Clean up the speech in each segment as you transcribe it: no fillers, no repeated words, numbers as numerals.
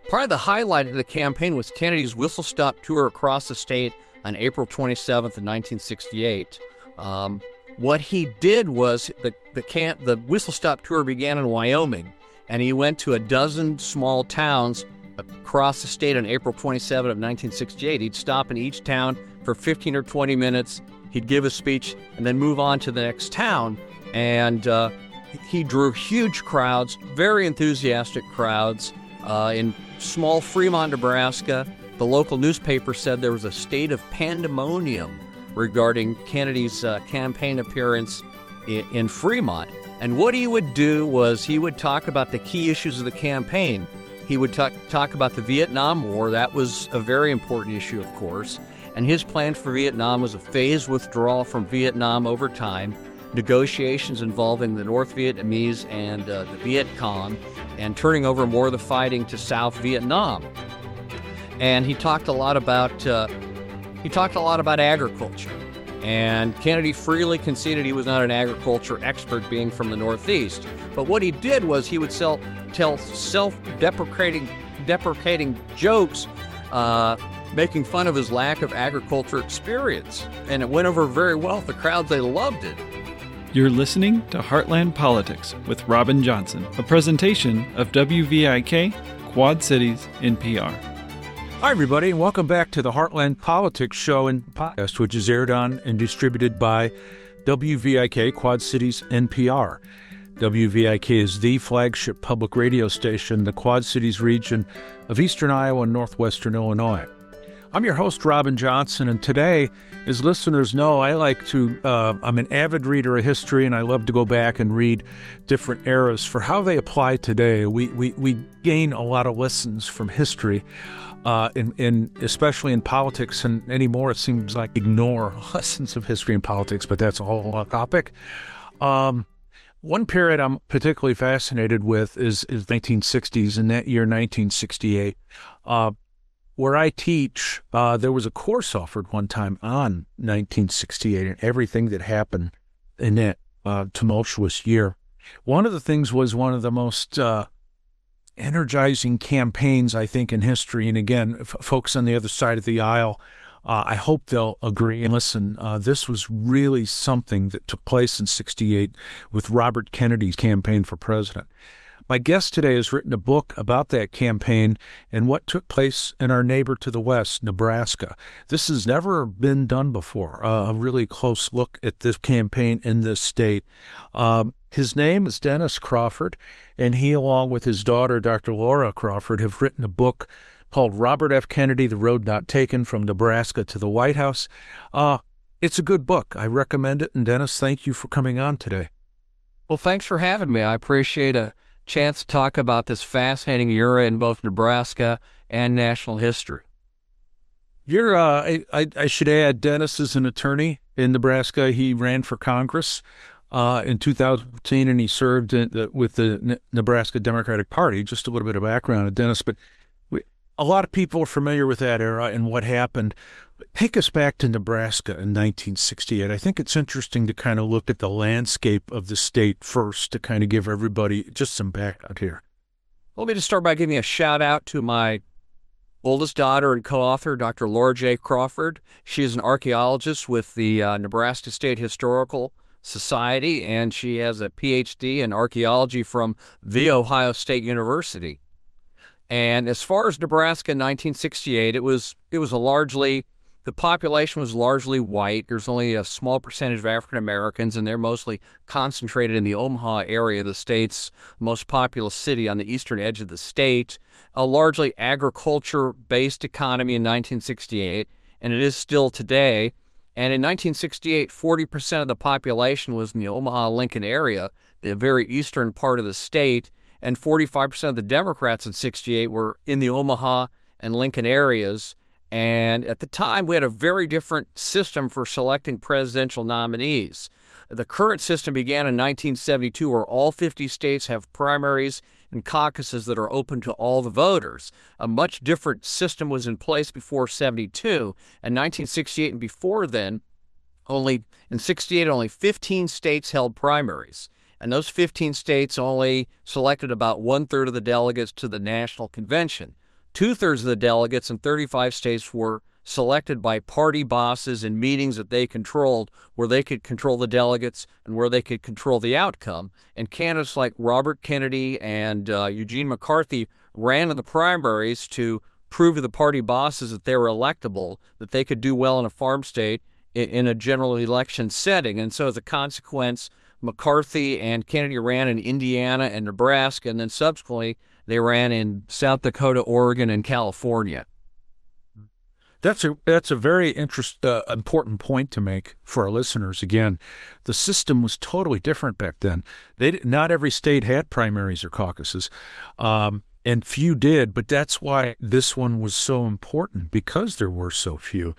Part of the highlight of the campaign was Kennedy's whistle-stop tour across the state on April 27th of 1968. What he did was the whistle-stop tour began in Wyoming, and he went to a dozen small towns across the state on April 27th of 1968. He'd stop in each town for 15 or 20 minutes. He'd give a speech and then move on to the next town. And he drew huge crowds, very enthusiastic crowds. In small Fremont, Nebraska, the local newspaper said there was a state of pandemonium regarding Kennedy's campaign appearance in Fremont. And what he would do was he would talk about the key issues of the campaign. He would talk about the Vietnam War. That was a very important issue, of course. And his plan for Vietnam was a phased withdrawal from Vietnam over time, negotiations involving the North Vietnamese and the Viet Cong, and turning over more of the fighting to South Vietnam. And he talked a lot about agriculture. And Kennedy freely conceded he was not an agriculture expert, being from the Northeast. But what he did was he would tell self-deprecating jokes, making fun of his lack of agriculture experience. And it went over very well with the crowds. They loved it. You're listening to Heartland Politics with Robin Johnson, a presentation of WVIK, Quad Cities NPR. Hi, everybody, and welcome back to the Heartland Politics Show and podcast, which is aired on and distributed by WVIK, Quad Cities NPR. WVIK is the flagship public radio station in the Quad Cities region of eastern Iowa and northwestern Illinois. I'm your host, Robin Johnson, and today, as listeners know, I'm an avid reader of history, and I love to go back and read different eras for how they apply today. We gain a lot of lessons from history, especially in politics, and anymore it seems like ignore lessons of history and politics, but that's a whole topic. One period I'm particularly fascinated with is 1960s, and that year, 1968. Where I teach, there was a course offered one time on 1968 and everything that happened in that tumultuous year. One of the things was one of the most energizing campaigns, I think, in history. And again, folks on the other side of the aisle, I hope they'll agree and listen. This was really something that took place in 68 with Robert Kennedy's campaign for president. My guest today has written a book about that campaign and what took place in our neighbor to the west, Nebraska. This has never been done before, a really close look at this campaign in this state. His name is Dennis Crawford, and he, along with his daughter, Dr. Laura Crawford, have written a book called Robert F. Kennedy, The Road Not Taken, From Nebraska to the White House. It's a good book. I recommend it, and Dennis, thank you for coming on today. Well, thanks for having me. I appreciate a chance to talk about this fascinating era in both Nebraska and national history. I should add, Dennis is an attorney in Nebraska. He ran for Congress in 2015, and he served with the Nebraska Democratic Party. Just a little bit of background on Dennis, but a lot of people are familiar with that era and what happened. Take us back to Nebraska in 1968. I think it's interesting to kind of look at the landscape of the state first to kind of give everybody just some background here. Let me just start by giving a shout out to my oldest daughter and co-author, Dr. Laura J. Crawford. She is an archaeologist with the Nebraska State Historical Society, and she has a PhD in archaeology from The Ohio State University. And as far as Nebraska in 1968, the population was largely white. There's only a small percentage of African Americans, and they're mostly concentrated in the Omaha area, the state's most populous city on the eastern edge of the state. A largely agriculture-based economy in 1968, and it is still today. And in 1968, 40% of the population was in the Omaha-Lincoln area, the very eastern part of the state, and 45% of the Democrats in 68 were in the Omaha and Lincoln areas. And at the time, we had a very different system for selecting presidential nominees. The current system began in 1972, where all 50 states have primaries and caucuses that are open to all the voters. A much different system was in place before 72. In 1968 and before then, only 15 states held primaries. And those 15 states only selected about one-third of the delegates to the national convention. 2/3 of the delegates in 35 states were selected by party bosses in meetings that they controlled, where they could control the delegates and where they could control the outcome. And candidates like Robert Kennedy and Eugene McCarthy ran in the primaries to prove to the party bosses that they were electable, that they could do well in a farm state in a general election setting. And so as a consequence, McCarthy and Kennedy ran in Indiana and Nebraska, and then subsequently they ran in South Dakota, Oregon, and California. That's a very important point to make for our listeners. Again, the system was totally different back then. Not every state had primaries or caucuses, and few did. But that's why this one was so important, because there were so few.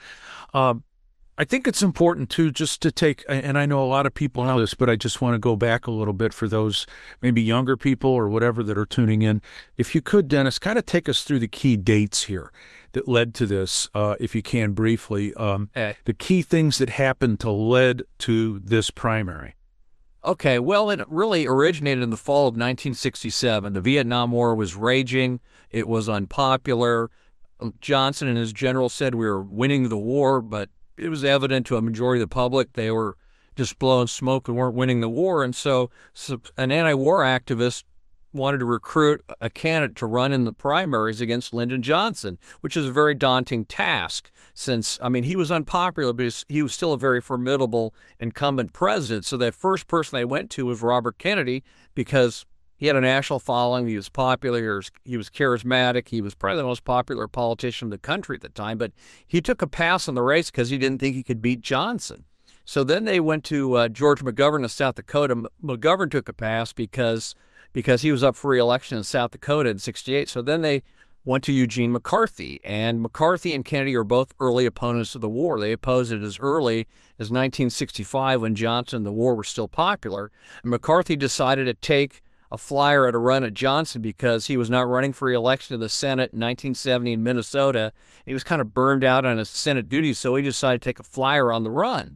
I think it's important too, just to take, and I know a lot of people know this, but I just want to go back a little bit for those maybe younger people or whatever that are tuning in. If you could, Dennis, kind of take us through the key dates here that led to this, if you can briefly, the key things that happened to lead to this primary. Okay, well, it really originated in the fall of 1967. The Vietnam War was raging. It was unpopular. Johnson and his generals said we were winning the war, but it was evident to a majority of the public they were just blowing smoke and weren't winning the war. And so an anti-war activist wanted to recruit a candidate to run in the primaries against Lyndon Johnson, which is a very daunting task since, he was unpopular, but he was still a very formidable incumbent president. So that first person they went to was Robert Kennedy, because he had a national following. He was popular. He was charismatic. He was probably the most popular politician in the country at the time. But he took a pass on the race because he didn't think he could beat Johnson. So then they went to George McGovern of South Dakota. McGovern took a pass because he was up for re-election in South Dakota in 68. So then they went to Eugene McCarthy. And McCarthy and Kennedy are both early opponents of the war. They opposed it as early as 1965 when Johnson and the war were still popular. And McCarthy decided to take a flyer at a run at Johnson because he was not running for re-election to the Senate in 1970 in Minnesota. He was kind of burned out on his Senate duties, so he decided to take a flyer on the run.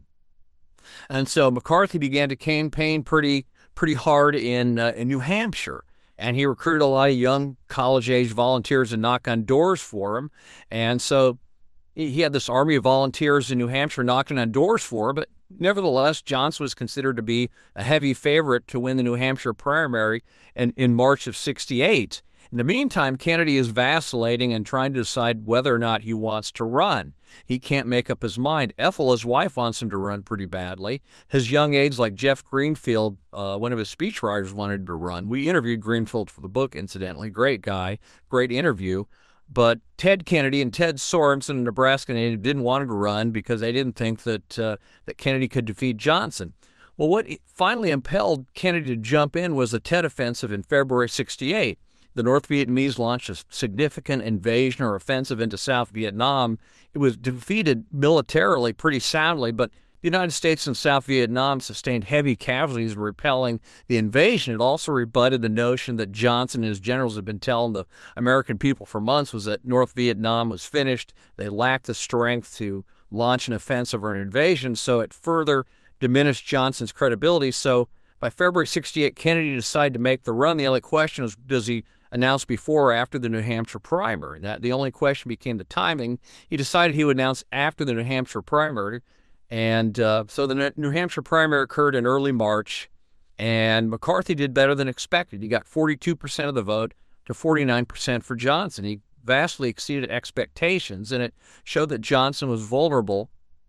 And so McCarthy began to campaign pretty hard in New Hampshire, and he recruited a lot of young college-age volunteers to knock on doors for him. And so he had this army of volunteers in New Hampshire knocking on doors for him, but nevertheless, Johnson was considered to be a heavy favorite to win the New Hampshire primary in March of 68. In the meantime, Kennedy is vacillating and trying to decide whether or not he wants to run. He can't make up his mind. Ethel, his wife, wants him to run pretty badly. His young aides like Jeff Greenfield, one of his speechwriters, wanted him to run. We interviewed Greenfield for the book, incidentally. Great guy, great interview. But Ted Kennedy and Ted Sorensen, a Nebraska native, didn't want him to run because they didn't think that Kennedy could defeat Johnson. Well, what finally impelled Kennedy to jump in was the Tet Offensive in February 68. The North Vietnamese launched a significant invasion or offensive into South Vietnam. It was defeated militarily pretty soundly, but the United States and South Vietnam sustained heavy casualties in repelling the invasion. It also rebutted the notion that Johnson and his generals had been telling the American people for months was that North Vietnam was finished. They lacked the strength to launch an offensive or an invasion, so it further diminished Johnson's credibility. So by February 68, Kennedy decided to make the run. The only question was, does he announce before or after the New Hampshire primary? The only question became the timing. He decided he would announce after the New Hampshire primary. And so the New Hampshire primary occurred in early March, and McCarthy did better than expected. He got 42% of the vote to 49% for Johnson. He vastly exceeded expectations, and it showed that Johnson was vulnerable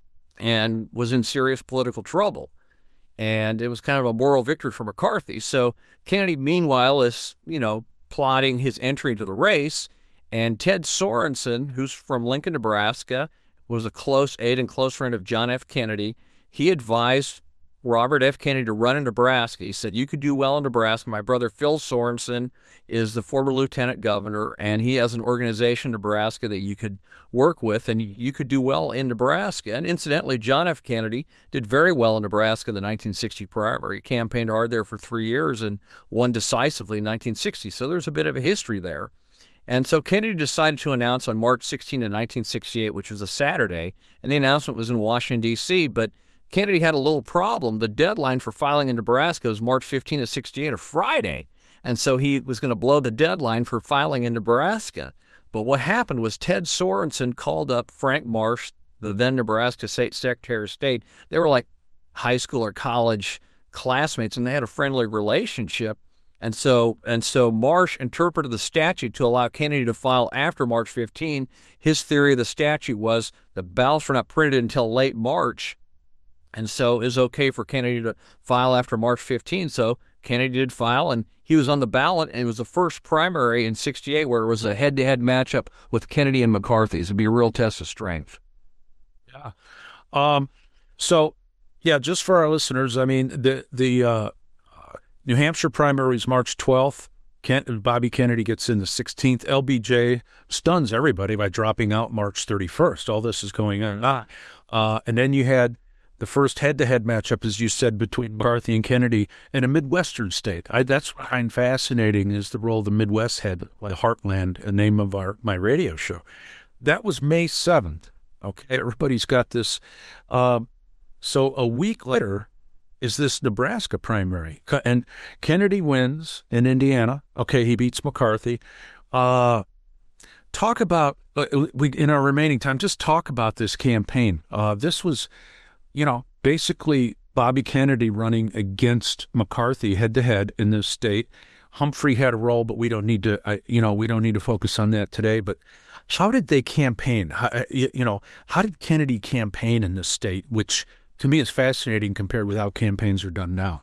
and was in serious political trouble. And it was kind of a moral victory for McCarthy. So Kennedy, meanwhile, is, plotting his entry into the race, and Ted Sorensen, who's from Lincoln, Nebraska, was a close aide and close friend of John F. Kennedy. He advised Robert F. Kennedy to run in Nebraska. He said, you could do well in Nebraska. My brother Phil Sorensen is the former lieutenant governor, and he has an organization in Nebraska that you could work with, and you could do well in Nebraska. And incidentally, John F. Kennedy did very well in Nebraska in the 1960 primary. He campaigned hard there for 3 years and won decisively in 1960. So there's a bit of a history there. And so Kennedy decided to announce on March 16 of 1968, which was a Saturday, and the announcement was in Washington, D.C., but Kennedy had a little problem. The deadline for filing in Nebraska was March 15 of 68, a Friday, and so he was going to blow the deadline for filing in Nebraska. But what happened was Ted Sorensen called up Frank Marsh, the then Nebraska State Secretary of State. They were like high school or college classmates, and they had a friendly relationship. And so Marsh interpreted the statute to allow Kennedy to file after March 15. His theory of the statute was the ballots were not printed until late March, and so it was okay for Kennedy to file after March 15. So Kennedy did file, and he was on the ballot, and it was the first primary in 68 where it was a head-to-head matchup with Kennedy and McCarthy. It would be a real test of strength. Yeah. Just for our listeners, I mean, the New Hampshire primary is March 12th. Bobby Kennedy gets in the 16th. LBJ stuns everybody by dropping out March 31st. All this is going on. And then you had the first head-to-head matchup, as you said, between McCarthy and Kennedy in a Midwestern state. That's what I find fascinating is the role the Midwest had, like Heartland, the name of my radio show. That was May 7th. Okay, everybody's got this. So a week later is this Nebraska primary. And Kennedy wins in Indiana. Okay, he beats McCarthy. Talk about, in our remaining time, just talk about this campaign. This was, basically Bobby Kennedy running against McCarthy head-to-head in this state. Humphrey had a role, but we don't need to focus on that today. But how did they campaign? How did Kennedy campaign in this state, which to me is fascinating compared with how campaigns are done now?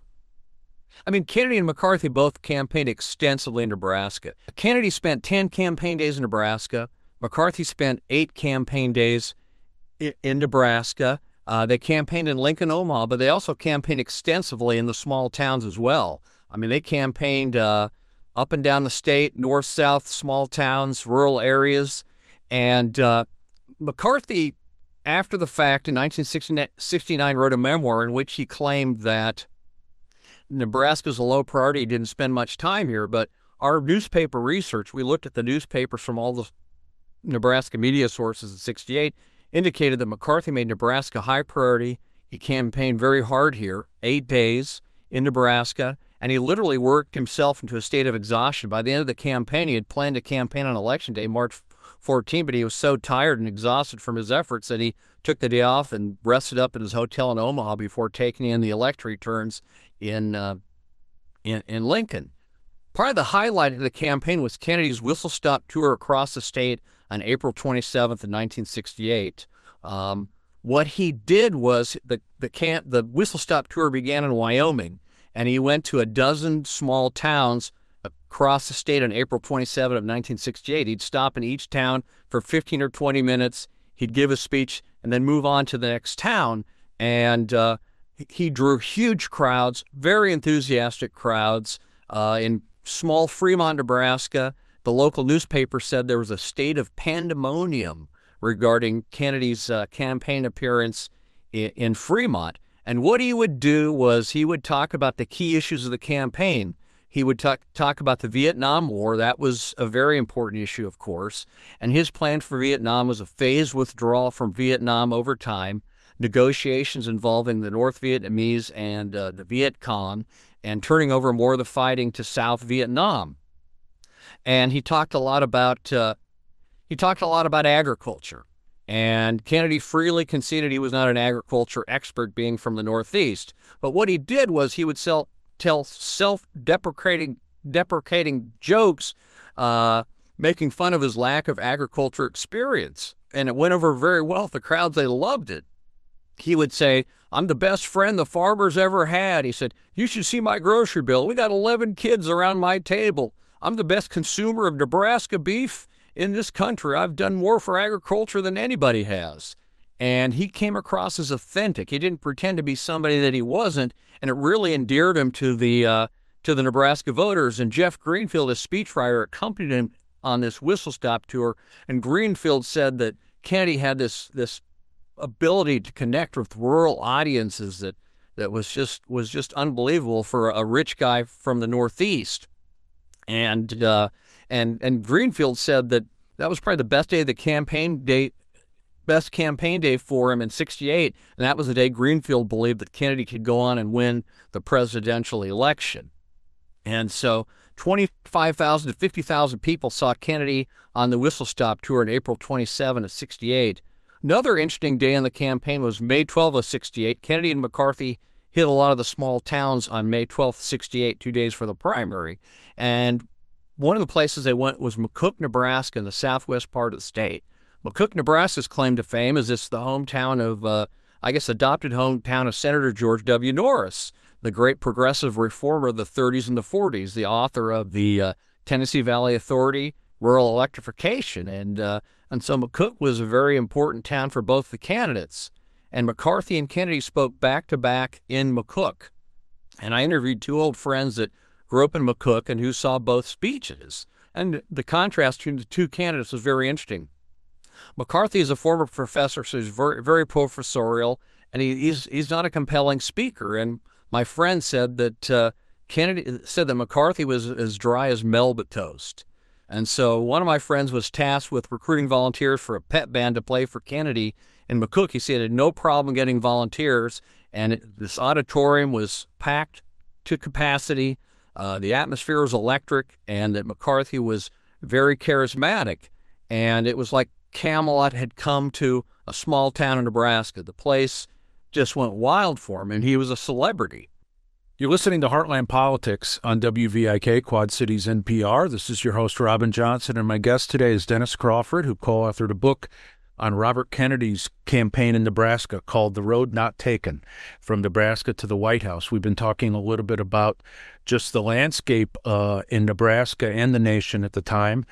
I mean, Kennedy and McCarthy both campaigned extensively in Nebraska. Kennedy spent 10 campaign days in Nebraska. McCarthy spent 8 campaign days in Nebraska. They campaigned in Lincoln, Omaha, but they also campaigned extensively in the small towns as well. I mean, they campaigned up and down the state, north, south, small towns, rural areas. And McCarthy, after the fact, in 1969, wrote a memoir in which he claimed that Nebraska's a low priority. He didn't spend much time here, but our newspaper research, we looked at the newspapers from all the Nebraska media sources in 68, indicated that McCarthy made Nebraska high priority. He campaigned very hard here, 8 days in Nebraska, and he literally worked himself into a state of exhaustion. By the end of the campaign, he had planned to campaign on Election Day, March 14, but he was so tired and exhausted from his efforts that he took the day off and rested up at his hotel in Omaha before taking in the elect returns in Lincoln. Part of the highlight of the campaign was Kennedy's whistle-stop tour across the state on April 27th of 1968. What he did was the whistle-stop tour began in Wyoming, and he went to a dozen small towns across the state on April 27 of 1968. He'd stop in each town for 15 or 20 minutes. He'd give a speech and then move on to the next town. And he drew huge crowds, very enthusiastic crowds. In small Fremont, Nebraska, the local newspaper said there was a state of pandemonium regarding Kennedy's campaign appearance in Fremont. And what he would do was he would talk about the key issues of the campaign. He would talk about the Vietnam War. That was a very important issue, of course. And his plan for Vietnam was a phased withdrawal from Vietnam over time, negotiations involving the North Vietnamese and the Viet Cong, and turning over more of the fighting to South Vietnam. And he talked a lot about agriculture. And Kennedy freely conceded he was not an agriculture expert, being from the Northeast. But what he did was he would tell self-deprecating jokes, making fun of his lack of agriculture experience. And it went over very well with the crowds. They loved it. He would say, "I'm the best friend the farmer's ever had." He said, "You should see my grocery bill. We got 11 kids around my table. I'm the best consumer of Nebraska beef in this country. I've done more for agriculture than anybody has." And he came across as authentic. He didn't pretend to be somebody that he wasn't, and it really endeared him to the Nebraska voters. And Jeff Greenfield, a speechwriter, accompanied him on this whistle-stop tour. And Greenfield said that Kennedy had this ability to connect with rural audiences that was just unbelievable for a rich guy from the Northeast. And Greenfield said that was probably the best campaign day for him in 68, and that was the day Greenfield believed that Kennedy could go on and win the presidential election. And so 25,000 to 50,000 people saw Kennedy on the Whistle Stop tour on April 27 of 68. Another interesting day in the campaign was May 12 of 68. Kennedy and McCarthy hit a lot of the small towns on May 12th, 68, 2 days for the primary. And one of the places they went was McCook, Nebraska, in the southwest part of the state. McCook, Nebraska's claim to fame is it's the hometown of, adopted hometown of Senator George W. Norris, the great progressive reformer of the 30s and the 40s, the author of the Tennessee Valley Authority, rural electrification. And so McCook was a very important town for both the candidates. And McCarthy and Kennedy spoke back-to-back in McCook. And I interviewed two old friends that grew up in McCook and who saw both speeches. And the contrast between the two candidates was very interesting. McCarthy is a former professor, so he's very, very professorial, and he's not a compelling speaker. And my friend said that Kennedy said that McCarthy was as dry as Melba toast. And so one of my friends was tasked with recruiting volunteers for a pep band to play for Kennedy in McCook. He said he had no problem getting volunteers, and this auditorium was packed to capacity. The atmosphere was electric, and that McCarthy was very charismatic. And it was like Camelot had come to a small town in Nebraska. The place just went wild for him, and he was a celebrity. You're listening to Heartland Politics on WVIK, Quad Cities NPR. This is your host, Robin Johnson, and my guest today is Dennis Crawford, who co-authored a book on Robert Kennedy's campaign in Nebraska called The Road Not Taken, From Nebraska to the White House. We've been talking a little bit about just the landscape in Nebraska and the nation at the time,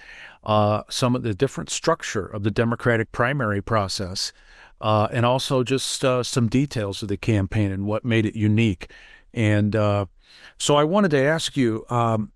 some of the different structure of the Democratic primary process, and also just some details of the campaign and what made it unique. And so I wanted to ask you, I'm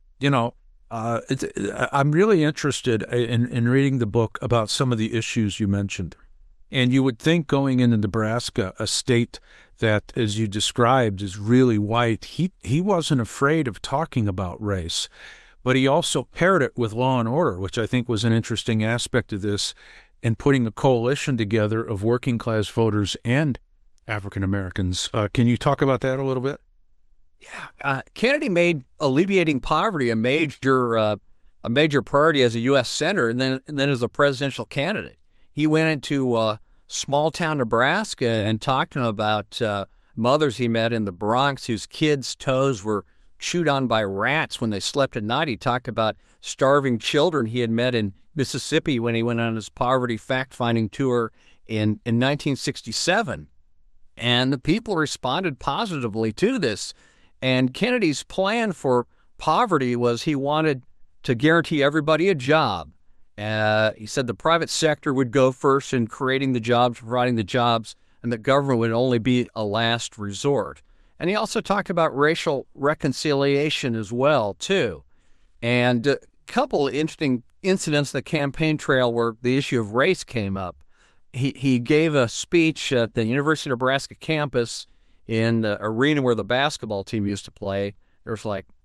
really interested in reading the book about some of the issues you mentioned. And you would think going into Nebraska, a state that, as you described, is really white, he wasn't afraid of talking about race, but he also paired it with law and order, which I think was an interesting aspect of this, and putting a coalition together of working class voters and African Americans. Can you talk about that a little bit? Yeah, Kennedy made alleviating poverty a major priority as a U.S. senator, and then as a presidential candidate. He went into small town Nebraska and talked to them about mothers he met in the Bronx whose kids' toes were chewed on by rats when they slept at night. He talked about starving children he had met in Mississippi when he went on his poverty fact-finding tour in 1967. And the people responded positively to this. And Kennedy's plan for poverty was he wanted to guarantee everybody a job. He said the private sector would go first in creating the jobs, providing the jobs, and the government would only be a last resort. And he also talked about racial reconciliation as well, too. And a couple of interesting incidents in the campaign trail where the issue of race came up. He gave a speech at the University of Nebraska campus in the arena where the basketball team used to play. There was like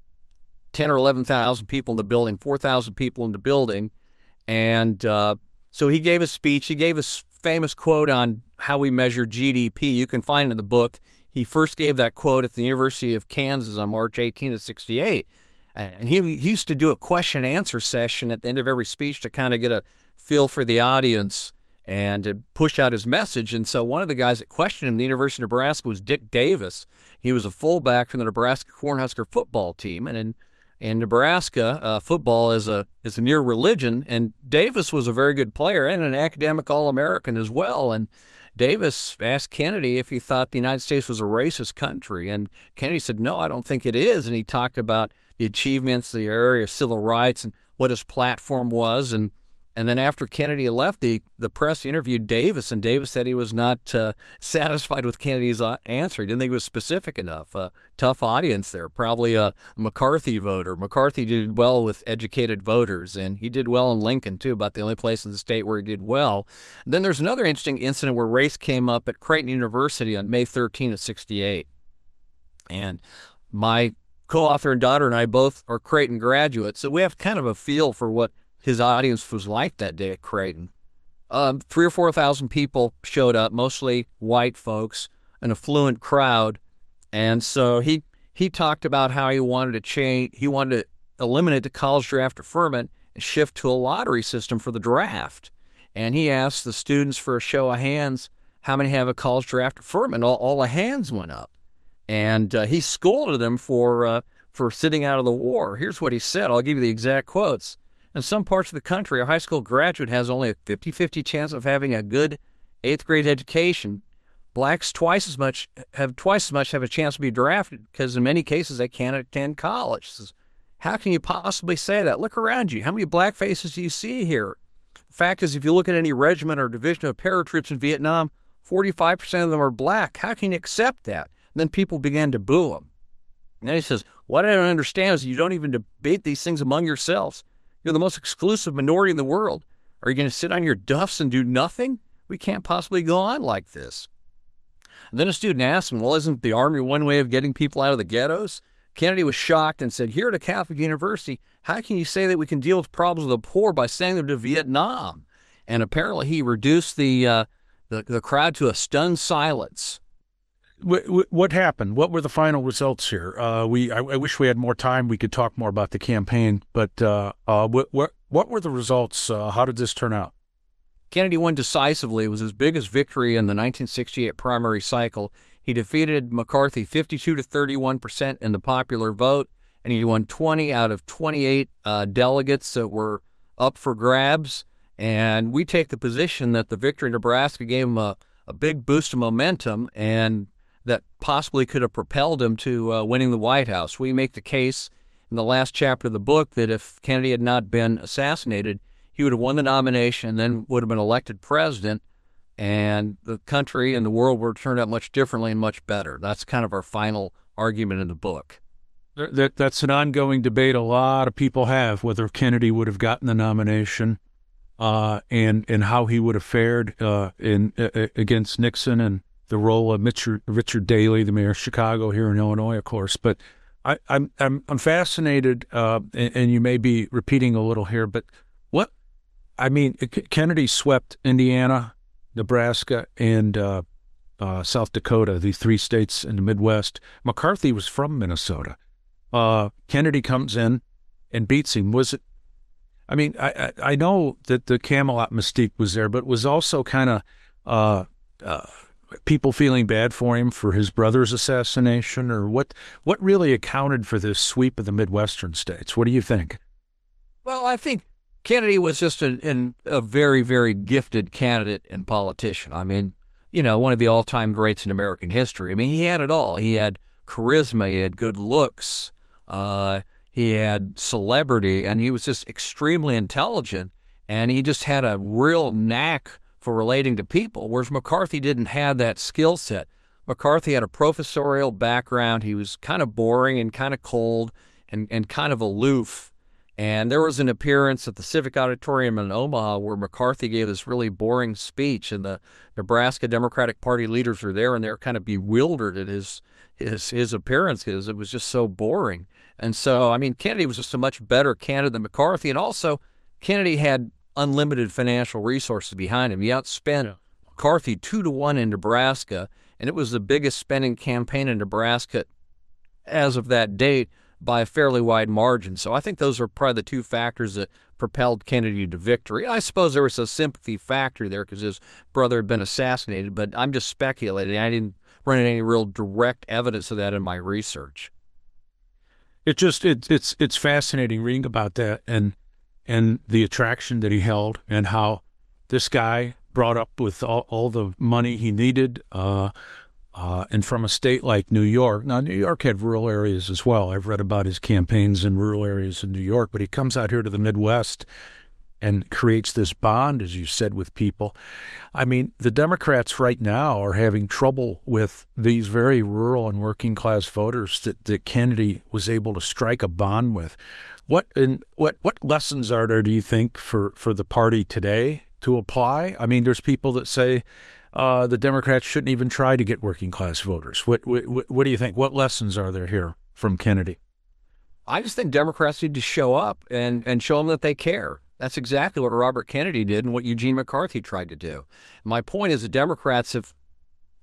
10 or 11,000 people in the building, 4,000 people in the building. And so he gave a speech. He gave a famous quote on how we measure GDP. You can find it in the book. He first gave that quote at the University of Kansas on March 18 of 68. And he used to do a question and answer session at the end of every speech to kind of get a feel for the audience and to push out his message. And so one of the guys that questioned him at the University of Nebraska was Dick Davis. He was a fullback from the Nebraska Cornhusker football team. And in Nebraska, football is a near religion. And Davis was a very good player and an academic All-American as well. And Davis asked Kennedy if he thought the United States was a racist country. And Kennedy said, no, I don't think it is. And he talked about the achievements, the area of civil rights, and what his platform was. And then after Kennedy left, the press interviewed Davis, and Davis said he was not satisfied with Kennedy's answer. He didn't think it was specific enough. Tough audience there, probably a McCarthy voter. McCarthy did well with educated voters, and he did well in Lincoln, too, about the only place in the state where he did well. And then there's another interesting incident where race came up at Creighton University on May 13 of 68. And my co-author and daughter and I both are Creighton graduates, so we have kind of a feel for what his audience was like that day at Creighton. 3,000 or 4,000 people showed up, mostly white folks, an affluent crowd. And so he he talked about how he wanted to eliminate the college draft deferment and shift to a lottery system for the draft. And he asked the students for a show of hands, how many have a college draft deferment? All the hands went up. And he scolded them for sitting out of the war. Here's what he said. I'll give you the exact quotes. In some parts of the country, a high school graduate has only a 50-50 chance of having a good 8th grade education. Blacks have twice as much have a chance to be drafted because in many cases they can't attend college. Says, how can you possibly say that? Look around you. How many black faces do you see here? The fact is, if you look at any regiment or division of paratroops in Vietnam, 45% of them are black. How can you accept that? And then people began to boo him. And then he says, what I don't understand is you don't even debate these things among yourselves. You're the most exclusive minority in the world. Are you going to sit on your duffs and do nothing? We can't possibly go on like this. And then a student asked him, well, isn't the Army one way of getting people out of the ghettos? Kennedy was shocked and said, here at a Catholic university, how can you say that we can deal with problems of the poor by sending them to Vietnam? And apparently he reduced the crowd to a stunned silence. What happened? What were the final results here? I wish we had more time. We could talk more about the campaign. But what were the results? How did this turn out? Kennedy won decisively. It was his biggest victory in the 1968 primary cycle. He defeated McCarthy 52 to 31% in the popular vote, and he won 20 out of 28 delegates that were up for grabs. And we take the position that the victory in Nebraska gave him a big boost of momentum, and that possibly could have propelled him to winning the White House. We make the case in the last chapter of the book that if Kennedy had not been assassinated, he would have won the nomination and then would have been elected president, and the country and the world would have turned out much differently and much better. That's kind of our final argument in the book. That's an ongoing debate a lot of people have, whether Kennedy would have gotten the nomination and how he would have fared against Nixon, and the role of Richard Daley, the mayor of Chicago here in Illinois, of course. But I'm fascinated, and you may be repeating a little here, but Kennedy swept Indiana, Nebraska, and South Dakota, the 3 states in the Midwest. McCarthy was from Minnesota. Kennedy comes in and beats him. I know that the Camelot mystique was there, but it was also kind of people feeling bad for him for his brother's assassination, or what really accounted for this sweep of the Midwestern states? What do you think? Well, I think Kennedy was just a very, very gifted candidate and politician. I mean, one of the all-time greats in American history. I mean, he had it all. He had charisma, he had good looks, he had celebrity, and he was just extremely intelligent, and he just had a real knack for relating to people, whereas McCarthy didn't have that skill set. McCarthy had a professorial background. He was kind of boring and kind of cold and kind of aloof. And there was an appearance at the Civic Auditorium in Omaha where McCarthy gave this really boring speech, and the Nebraska Democratic Party leaders were there, and they were kind of bewildered at his appearance because it was just so boring. And so, Kennedy was just a much better candidate than McCarthy, and also Kennedy had unlimited financial resources behind him. He outspent McCarthy 2-1 in Nebraska, and it was the biggest spending campaign in Nebraska as of that date by a fairly wide margin. So I think those are probably the 2 factors that propelled Kennedy to victory. I suppose there was a sympathy factor there because his brother had been assassinated, but I'm just speculating. I didn't run into any real direct evidence of that in my research. It's fascinating reading about that and the attraction that he held, and how this guy brought up with all the money he needed, and from a state like New York. Now, New York had rural areas as well. I've read about his campaigns in rural areas in New York, but he comes out here to the Midwest and creates this bond, as you said, with people. The Democrats right now are having trouble with these very rural and working class voters that Kennedy was able to strike a bond with. What lessons are there, do you think, for the party today to apply? There's people that say the Democrats shouldn't even try to get working class voters. What do you think? What lessons are there here from Kennedy? I just think Democrats need to show up and show them that they care. That's exactly what Robert Kennedy did and what Eugene McCarthy tried to do. My point is the Democrats have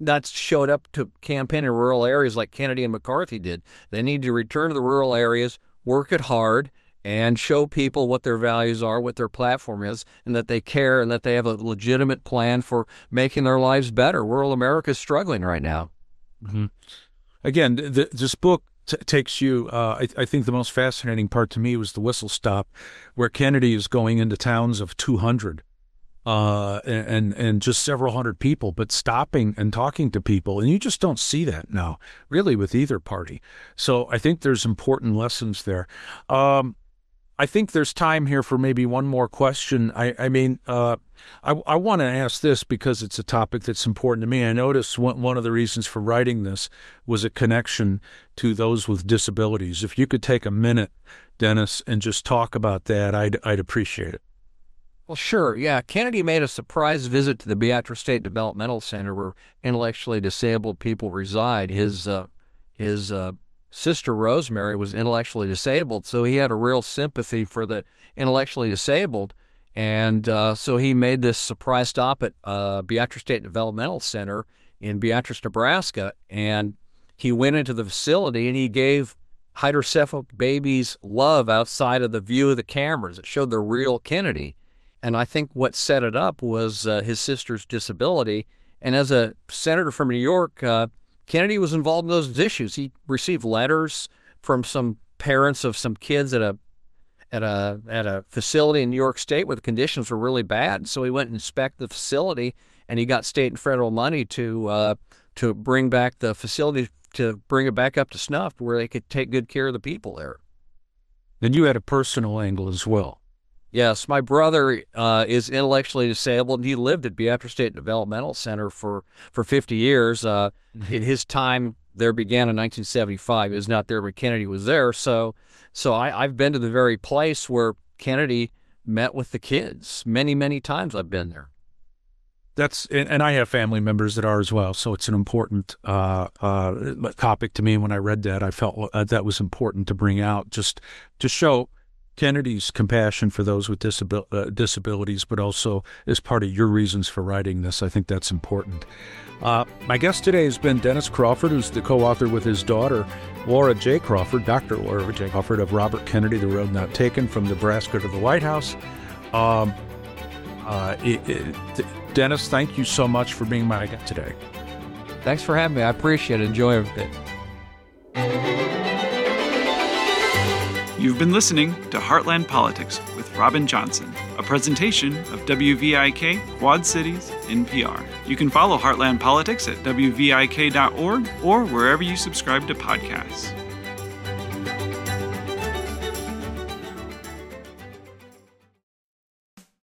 not showed up to campaign in rural areas like Kennedy and McCarthy did. They need to return to the rural areas, work it hard, and show people what their values are, what their platform is, and that they care and that they have a legitimate plan for making their lives better. Rural America is struggling right now. Mm-hmm. Again, this book takes you, I think the most fascinating part to me was the whistle stop, where Kennedy is going into towns of 200 and just several hundred people, but stopping and talking to people. And you just don't see that now, really, with either party. So I think there's important lessons there. I think there's time here for maybe one more question. I want to ask this because it's a topic that's important to me. I noticed one of the reasons for writing this was a connection to those with disabilities. If you could take a minute, Dennis, and just talk about that, I'd appreciate it. Well, sure. Yeah. Kennedy made a surprise visit to the Beatrice State Developmental Center where intellectually disabled people reside. His sister Rosemary was intellectually disabled, so he had a real sympathy for the intellectually disabled. And so he made this surprise stop at Beatrice State Developmental Center in Beatrice, Nebraska. And he went into the facility and he gave hydrocephalic babies love outside of the view of the cameras. It showed the real Kennedy. And I think what set it up was his sister's disability. And as a senator from New York, Kennedy was involved in those issues. He received letters from some parents of some kids at a facility in New York State where the conditions were really bad. So he went and inspected the facility, and he got state and federal money to bring back the facility, to bring it back up to snuff where they could take good care of the people there. Then you had a personal angle as well. Yes, my brother is intellectually disabled, and he lived at Beatrice State Developmental Center for 50 years. His time there began in 1975. He was not there, but Kennedy was there. So I've been to the very place where Kennedy met with the kids. Many, many times I've been there. And I have family members that are as well, so it's an important topic to me. When I read that, I felt that was important to bring out, just to show Kennedy's compassion for those with disabilities, but also as part of your reasons for writing this. I think that's important. My guest today has been Dennis Crawford, who's the co-author with his daughter, Laura J. Crawford, Dr. Laura J. Crawford, of Robert Kennedy, The Road Not Taken, From Nebraska to the White House. Dennis, thank you so much for being my guest today. Thanks for having me. I appreciate it. Enjoy it. You've been listening to Heartland Politics with Robin Johnson, a presentation of WVIK Quad Cities NPR. You can follow Heartland Politics at WVIK.org or wherever you subscribe to podcasts.